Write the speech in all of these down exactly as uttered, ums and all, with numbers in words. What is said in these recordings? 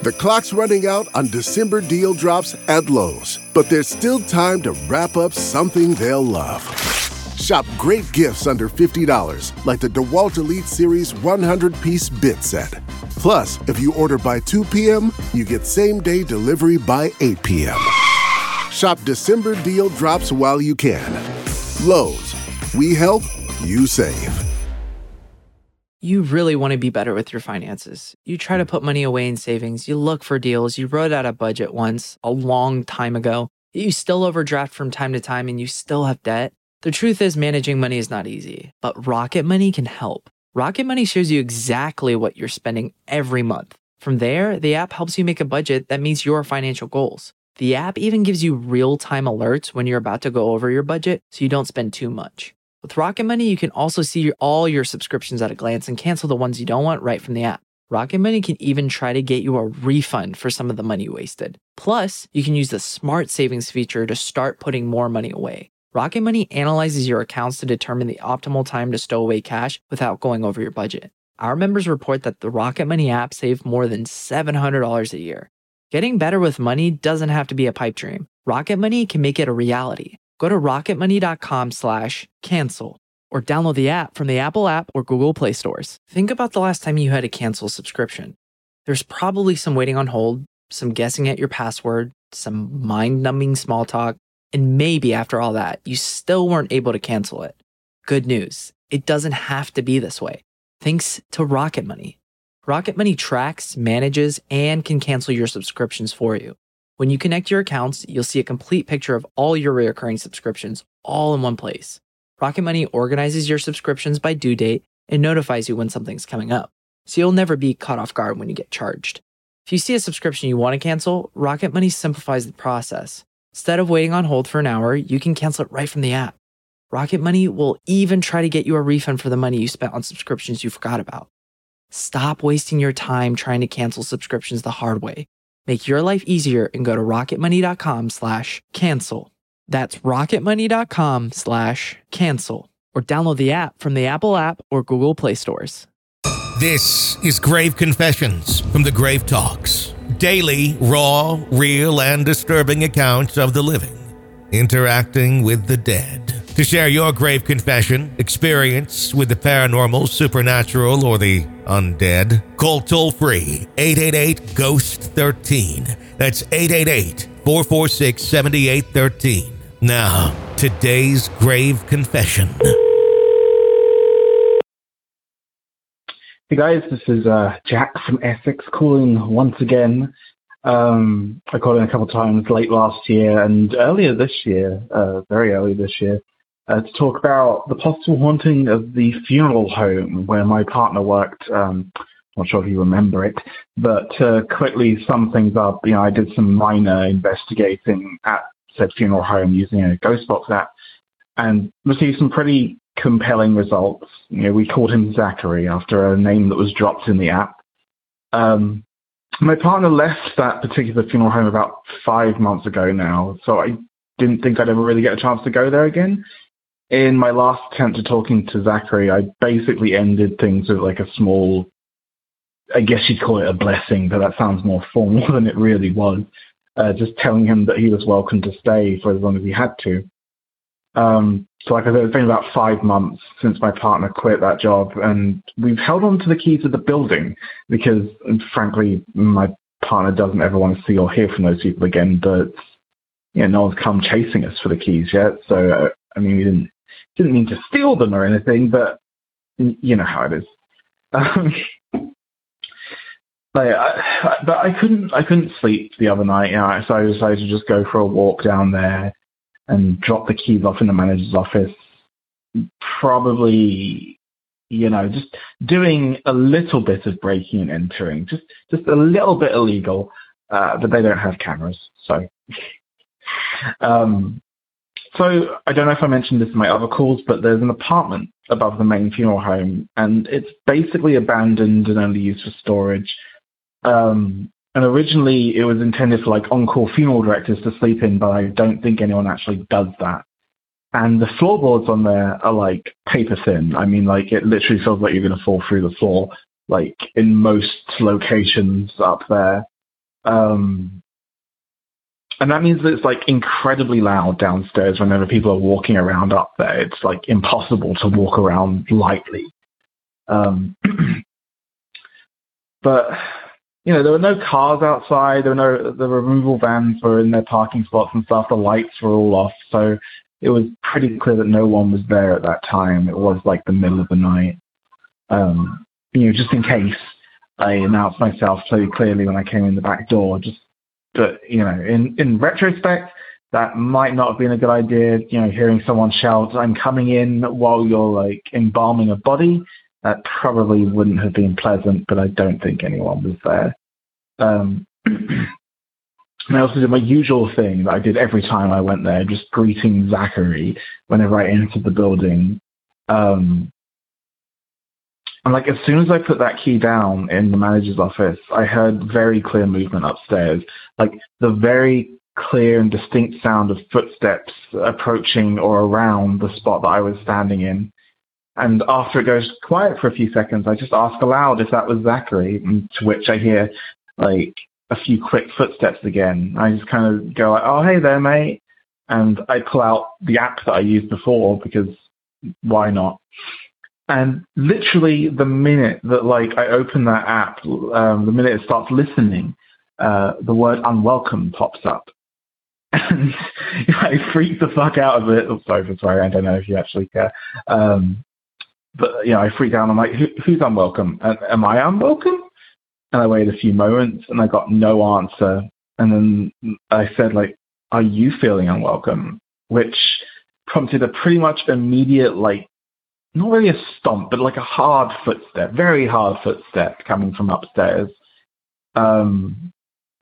The clock's running out on December deal drops at Lowe's, but there's still time to wrap up something they'll love. Shop great gifts under fifty dollars, like the DeWalt Elite Series one hundred piece bit set. Plus, if you order by two p.m., you get same-day delivery by eight p.m. Shop December deal drops while you can. Lowe's. We help, you save. You really want to be better with your finances. You try to put money away in savings. You look for deals. You wrote out a budget once, a long time ago. You still overdraft from time to time and you still have debt. The truth is, managing money is not easy, but Rocket Money can help. Rocket Money shows you exactly what you're spending every month. From there, the app helps you make a budget that meets your financial goals. The app even gives you real-time alerts when you're about to go over your budget so you don't spend too much. With Rocket Money, you can also see all your subscriptions at a glance and cancel the ones you don't want right from the app. Rocket Money can even try to get you a refund for some of the money wasted. Plus, you can use the Smart Savings feature to start putting more money away. Rocket Money analyzes your accounts to determine the optimal time to stow away cash without going over your budget. Our members report that the Rocket Money app saved more than seven hundred dollars a year. Getting better with money doesn't have to be a pipe dream. Rocket Money can make it a reality. Go to rocketmoney.com slash cancel or download the app from the Apple app or Google Play stores. Think about the last time you had to cancel a subscription. There's probably some waiting on hold, some guessing at your password, some mind-numbing small talk, and maybe after all that, you still weren't able to cancel it. Good news, it doesn't have to be this way. Thanks to Rocket Money. Rocket Money tracks, manages, and can cancel your subscriptions for you. When you connect your accounts, you'll see a complete picture of all your recurring subscriptions all in one place. Rocket Money organizes your subscriptions by due date and notifies you when something's coming up, so you'll never be caught off guard when you get charged. If you see a subscription you want to cancel, Rocket Money simplifies the process. Instead of waiting on hold for an hour, you can cancel it right from the app. Rocket Money will even try to get you a refund for the money you spent on subscriptions you forgot about. Stop wasting your time trying to cancel subscriptions the hard way. Make your life easier and go to rocketmoney.com slash cancel. That's rocketmoney.com slash cancel. Or download the app from the Apple app or Google Play stores. This is Grave Confessions from the Grave Talks. Daily, raw, real, and disturbing accounts of the living interacting with the dead. To share your grave confession, experience with the paranormal, supernatural, or the undead, call toll-free eight eight eight, ghost one three. That's eight eight eight, four four six, seven eight one three. Now, today's grave confession. Hey guys, this is uh, Jack from Essex calling once again. Um, I called in a couple of times late last year and earlier this year, uh, very early this year, uh, to talk about the possible haunting of the funeral home where my partner worked. Um, not sure if you remember it, but to quickly sum things up, you know, I did some minor investigating at said funeral home using a Ghostbox app and received some pretty compelling results. You know, we called him Zachary after a name that was dropped in the app. Um, my partner left that particular funeral home about five months ago now, so I didn't think I'd ever really get a chance to go there again. In my last attempt at talking to Zachary, I basically ended things with like a small, I guess you'd call it a blessing, but that sounds more formal than it really was. Uh, just telling him that he was welcome to stay for as long as he had to. Um, so like I said, it's been about five months since my partner quit that job, and we've held on to the keys of the building because, frankly, my partner doesn't ever want to see or hear from those people again, but you know, no one's come chasing us for the keys yet. So, uh, I mean, we didn't, didn't mean to steal them or anything, but you know how it is. Um, But I, but I couldn't I couldn't sleep the other night, you know, so I decided to just go for a walk down there and drop the keys off in the manager's office. Probably, you know, just doing a little bit of breaking and entering, just just a little bit illegal, uh, but they don't have cameras, so. um, so I don't know if I mentioned this in my other calls, but there's an apartment above the main funeral home, and it's basically abandoned and only used for storage. Um, and originally it was intended for like on-call funeral directors to sleep in, but I don't think anyone actually does that. And the floorboards on there are like paper thin. I mean, like it literally feels like you're going to fall through the floor, like in most locations up there. Um, and that means that it's like incredibly loud downstairs whenever people are walking around up there. It's like impossible to walk around lightly. Um, but, you know, there were no cars outside. There were no, the removal vans were in their parking spots and stuff. The lights were all off. So it was pretty clear that no one was there at that time. It was like the middle of the night. Um, you know, just in case I announced myself so clearly when I came in the back door. Just, but, you know, in, in retrospect, that might not have been a good idea. You know, hearing someone shout, "I'm coming in," while you're like embalming a body. That probably wouldn't have been pleasant, but I don't think anyone was there. Um, and I also did my usual thing that I did every time I went there, just greeting Zachary whenever I entered the building. Um, and like as soon as I put that key down in the manager's office, I heard very clear movement upstairs, like the very clear and distinct sound of footsteps approaching or around the spot that I was standing in. And after it goes quiet for a few seconds, I just ask aloud if that was Zachary, to which I hear like a few quick footsteps again. I just kind of go like, "Oh, hey there, mate." And I pull out the app that I used before because why not? And literally the minute that like I open that app, um, the minute it starts listening, uh, the word "unwelcome" pops up. And I freak the fuck out of it. Oh, sorry for sorry, I don't know if you actually care. Um, But, you know, I freaked out. I'm like, Who, who's unwelcome? Am I unwelcome? And I waited a few moments and I got no answer. And then I said, like, "Are you feeling unwelcome?" Which prompted a pretty much immediate, like, not really a stomp, but like a hard footstep, very hard footstep coming from upstairs. Um,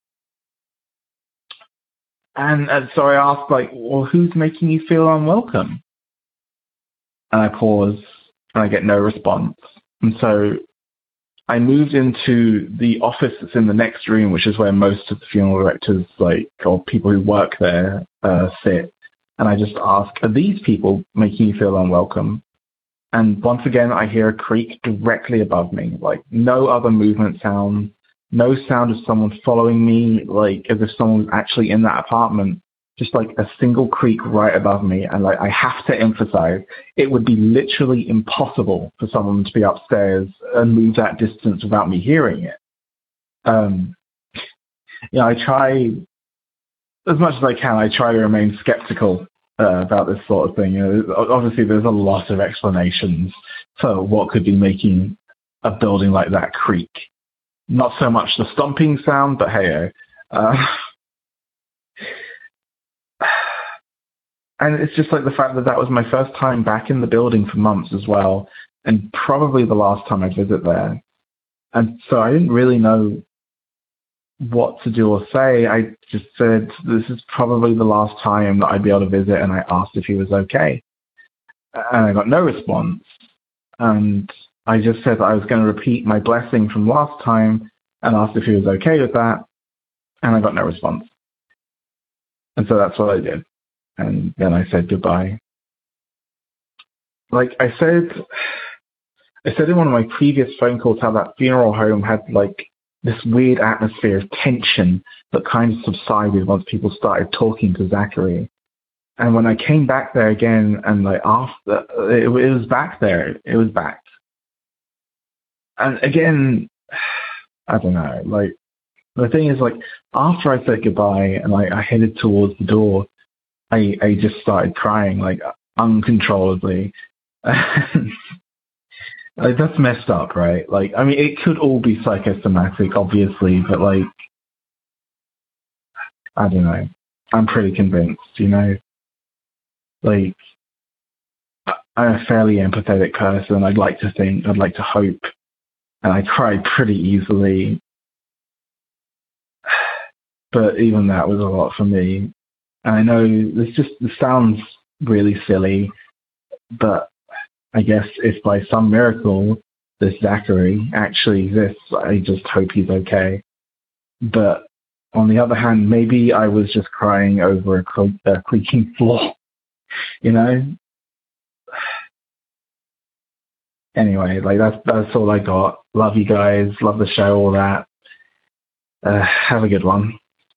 and, and so I asked, like, "Well, who's making you feel unwelcome?" And I pause. And I get no response. And so I moved into the office that's in the next room, which is where most of the funeral directors, like, or people who work there, uh, sit. And I just ask, "Are these people making you feel unwelcome?" And once again, I hear a creak directly above me, like no other movement sound, no sound of someone following me, like as if someone was actually in that apartment. Just like a single creak right above me. And like, I have to emphasize, it would be literally impossible for someone to be upstairs and move that distance without me hearing it. Um, you know, I try, as much as I can, I try to remain skeptical uh, about this sort of thing. You know, obviously there's a lot of explanations for what could be making a building like that creak. Not so much the stomping sound, but hey, uh, and it's just like the fact that that was my first time back in the building for months as well, and probably the last time I'd visit there. And so I didn't really know what to do or say. I just said, this is probably the last time that I'd be able to visit, and I asked if he was okay. And I got no response. And I just said that I was going to repeat my blessing from last time and asked if he was okay with that. And I got no response. And so that's what I did. And then I said goodbye. Like I said, I said in one of my previous phone calls how that funeral home had like this weird atmosphere of tension that kind of subsided once people started talking to Zachary. And when I came back there again and like after, it, it was back there. It was back. And again, I don't know, like the thing is like after I said goodbye and like I headed towards the door, I, I just started crying like uncontrollably. Like, that's messed up, right? Like, I mean, it could all be psychosomatic, obviously, but like, I don't know. I'm pretty convinced, you know? Like, I'm a fairly empathetic person. I'd like to think, I'd like to hope, and I cried pretty easily. But even that was a lot for me. And I know this just this sounds really silly, but I guess if by some miracle this Zachary actually exists, I just hope he's okay. But on the other hand, maybe I was just crying over a, cre- a creaking floor, you know? Anyway, like that's that's all I got. Love you guys, love the show, all that. Uh, have a good one.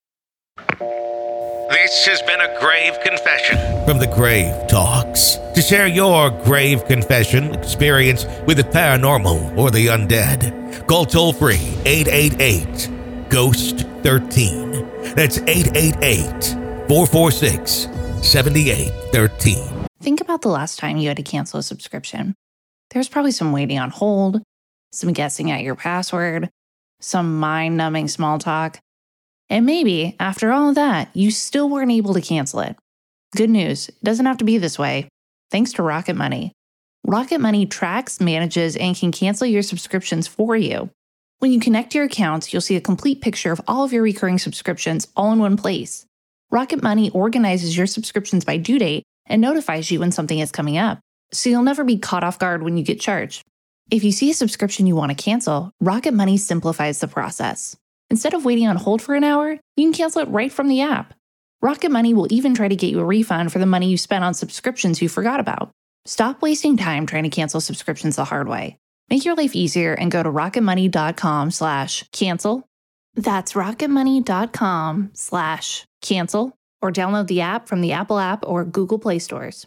This has been a grave confession from the Grave Talks. To share your grave confession experience with the paranormal or the undead, call toll-free eight eight eight, ghost thirteen. That's eight eight eight, four four six, seven eight one three. Think about the last time you had to cancel a subscription. There's probably some waiting on hold, some guessing at your password, some mind-numbing small talk. And maybe, after all of that, you still weren't able to cancel it. Good news, it doesn't have to be this way. Thanks to Rocket Money. Rocket Money tracks, manages, and can cancel your subscriptions for you. When you connect your accounts, you'll see a complete picture of all of your recurring subscriptions all in one place. Rocket Money organizes your subscriptions by due date and notifies you when something is coming up, so you'll never be caught off guard when you get charged. If you see a subscription you want to cancel, Rocket Money simplifies the process. Instead of waiting on hold for an hour, you can cancel it right from the app. Rocket Money will even try to get you a refund for the money you spent on subscriptions you forgot about. Stop wasting time trying to cancel subscriptions the hard way. Make your life easier and go to rocketmoney.com slash cancel. That's rocketmoney.com slash cancel, or download the app from the Apple app or Google Play stores.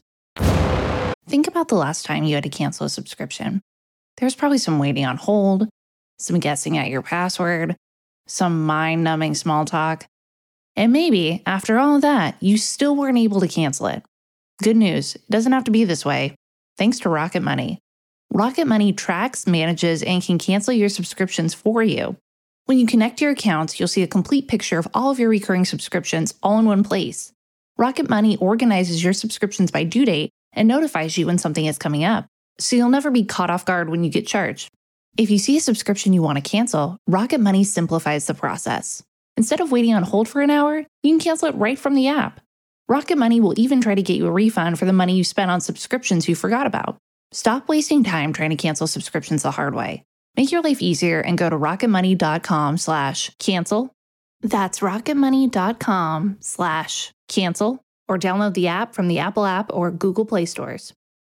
Think about the last time you had to cancel a subscription. There's probably some waiting on hold, some guessing at your password, some mind-numbing small talk. And maybe, after all of that, you still weren't able to cancel it. Good news, it doesn't have to be this way. Thanks to Rocket Money. Rocket Money tracks, manages, and can cancel your subscriptions for you. When you connect your accounts, you'll see a complete picture of all of your recurring subscriptions all in one place. Rocket Money organizes your subscriptions by due date and notifies you when something is coming up, so you'll never be caught off guard when you get charged. If you see a subscription you want to cancel, Rocket Money simplifies the process. Instead of waiting on hold for an hour, you can cancel it right from the app. Rocket Money will even try to get you a refund for the money you spent on subscriptions you forgot about. Stop wasting time trying to cancel subscriptions the hard way. Make your life easier and go to rocketmoney.com slash cancel. That's rocketmoney.com slash cancel, or download the app from the Apple app or Google Play stores.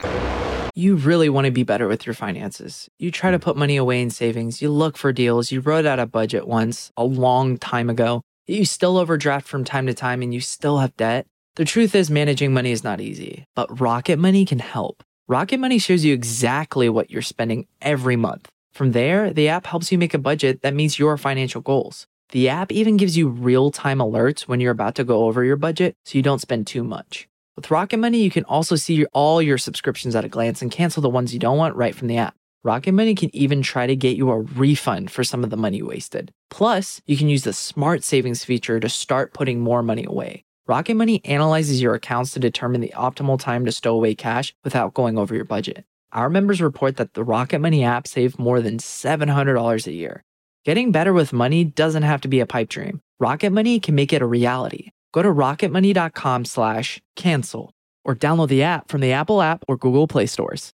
You really want to be better with your finances. You try to put money away in savings. You look for deals. You wrote out a budget once, a long time ago. You still overdraft from time to time and you still have debt. The truth is, managing money is not easy, but Rocket Money can help. Rocket Money shows you exactly what you're spending every month. From there, the app helps you make a budget that meets your financial goals. The app even gives you real-time alerts when you're about to go over your budget so you don't spend too much. With Rocket Money, you can also see all your subscriptions at a glance and cancel the ones you don't want right from the app. Rocket Money can even try to get you a refund for some of the money wasted. Plus, you can use the Smart Savings feature to start putting more money away. Rocket Money analyzes your accounts to determine the optimal time to stow away cash without going over your budget. Our members report that the Rocket Money app saved more than seven hundred dollars a year. Getting better with money doesn't have to be a pipe dream. Rocket Money can make it a reality. Go to rocketmoney.com slash cancel or download the app from the Apple app or Google Play stores.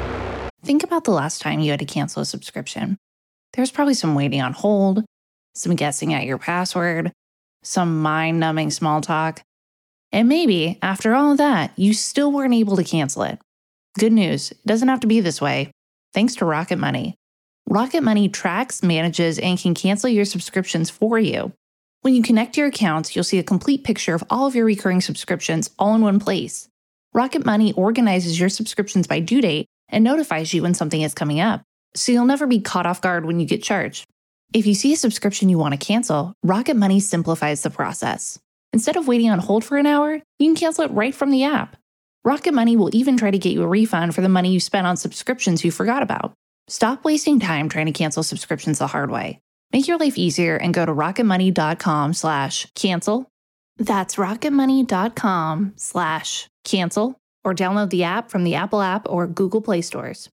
Think about the last time you had to cancel a subscription. There's probably some waiting on hold, some guessing at your password, some mind-numbing small talk. And maybe, after all of that, you still weren't able to cancel it. Good news, it doesn't have to be this way. Thanks to Rocket Money. Rocket Money tracks, manages, and can cancel your subscriptions for you. When you connect your accounts, you'll see a complete picture of all of your recurring subscriptions all in one place. Rocket Money organizes your subscriptions by due date and notifies you when something is coming up, so you'll never be caught off guard when you get charged. If you see a subscription you want to cancel, Rocket Money simplifies the process. Instead of waiting on hold for an hour, you can cancel it right from the app. Rocket Money will even try to get you a refund for the money you spent on subscriptions you forgot about. Stop wasting time trying to cancel subscriptions the hard way. Make your life easier and go to rocketmoney.com slash cancel. That's rocketmoney.com slash cancel, or download the app from the Apple app or Google Play stores.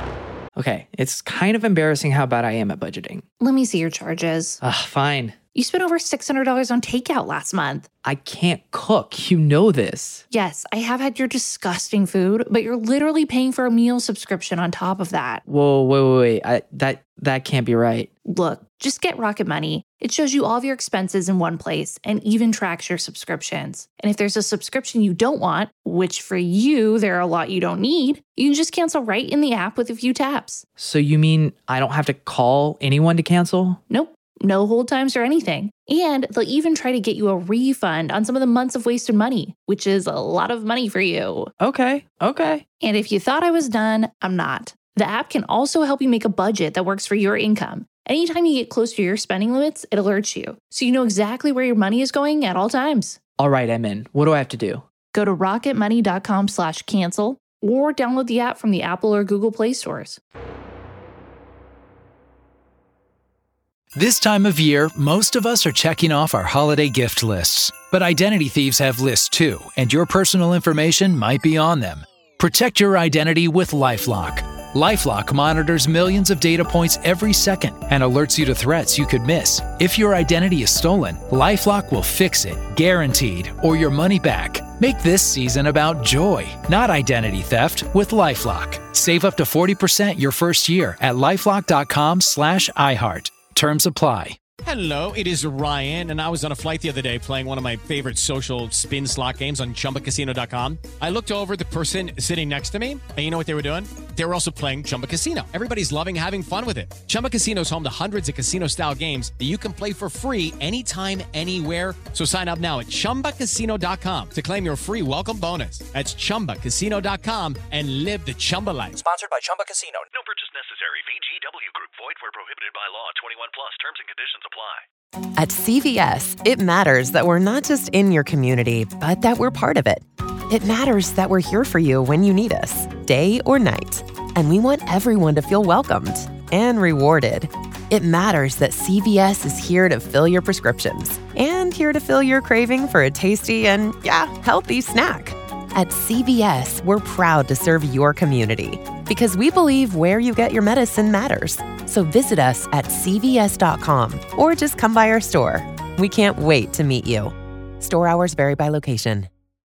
Okay, it's kind of embarrassing how bad I am at budgeting. Let me see your charges. Ugh, fine. You spent over six hundred dollars on takeout last month. I can't cook. You know this. Yes, I have had your disgusting food, but you're literally paying for a meal subscription on top of that. Whoa, wait, wait, wait. I, that, that can't be right. Look, just get Rocket Money. It shows you all of your expenses in one place and even tracks your subscriptions. And if there's a subscription you don't want, which for you, there are a lot you don't need, you can just cancel right in the app with a few taps. So you mean I don't have to call anyone to cancel? Nope. no hold times or anything. And they'll even try to get you a refund on some of the months of wasted money, which is a lot of money for you. Okay, okay. And if you thought I was done, I'm not. The app can also help you make a budget that works for your income. Anytime you get close to your spending limits, it alerts you, so you know exactly where your money is going at all times. All right, I'm in. What do I have to do? Go to rocketmoney.com slash cancel or download the app from the Apple or Google Play stores. This time of year, most of us are checking off our holiday gift lists. But identity thieves have lists too, and your personal information might be on them. Protect your identity with LifeLock. LifeLock monitors millions of data points every second and alerts you to threats you could miss. If your identity is stolen, LifeLock will fix it, guaranteed, or your money back. Make this season about joy, not identity theft, with LifeLock. Save up to forty percent your first year at LifeLock.com slash iHeart. Terms apply. Hello, it is Ryan, and I was on a flight the other day playing one of my favorite social spin slot games on Chumba Casino dot com. I looked over at the person sitting next to me, and you know what they were doing? They were also playing Chumba Casino. Everybody's loving having fun with it. Chumba Casino is home to hundreds of casino-style games that you can play for free anytime, anywhere. So sign up now at Chumba Casino dot com to claim your free welcome bonus. That's Chumba Casino dot com and live the Chumba life. Sponsored by Chumba Casino. No purchase necessary. V G W Group. Void where prohibited by law. twenty-one plus. Terms and conditions apply. At C V S, it matters that we're not just in your community, but that we're part of it. It matters that we're here for you when you need us, day or night. And we want everyone to feel welcomed and rewarded. It matters that C V S is here to fill your prescriptions and here to fill your craving for a tasty and, yeah, healthy snack. At C V S, we're proud to serve your community because we believe where you get your medicine matters. So visit us at C V S dot com or just come by our store. We can't wait to meet you. Store hours vary by location.